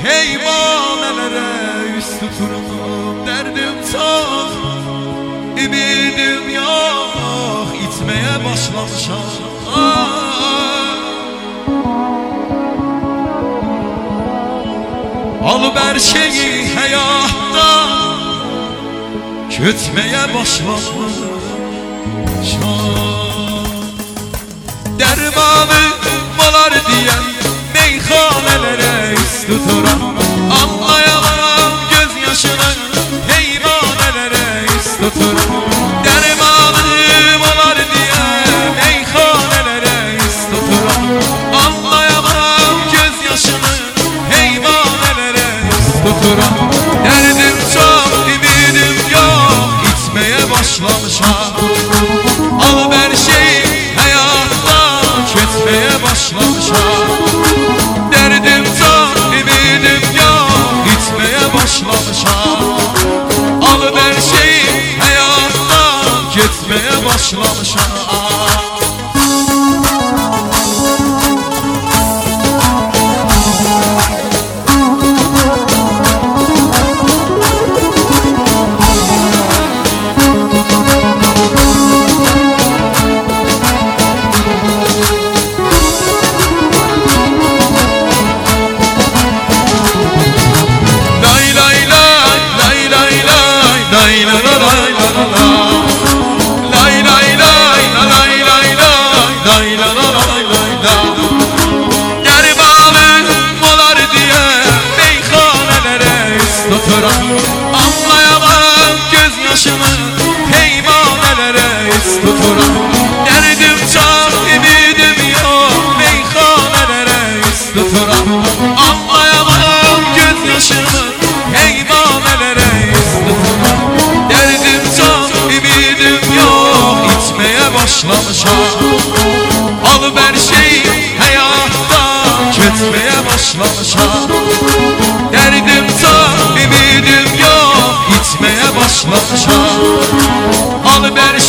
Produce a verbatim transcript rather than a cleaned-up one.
heyvanelere yüz tuturum. Derdim çok, ümidim yok, itmeye başlamışam. Alıp her şeyi hayatta kötmeye başlamışam. Dermanı olar diyen meyhanelere yüz tuturam. Anlayamam gözyaşını, heyvanelere yüz tuturam. Dermanım olar diyen meyhanelere yüz tuturam. Anlayamam gözyaşını, heyvanelere yüz tuturam. Derdim çok, ümidim yok, itmeye başlamışam. Alıp her şeyi hayatta kötmeye başlamışam. Derdim çok, ümidim yok, itmeye başlamışam. Alıp her şeyi hayatta kötmeye başlamışam. Anlayamam gözyaşımı, heyvanelere yüz tuturam. Derdim çok, ümidim yok, meyhanelere yüz tuturam. Anlayamam gözyaşımı, heyvanelere yüz tuturam. Derdim çok, ümidim yok, itmeye başlamışam. Alıp her şeyi hayatta kötmeye başlamışam. Derdim çok, ümidim yok, itmeye başlamışam. Alıp her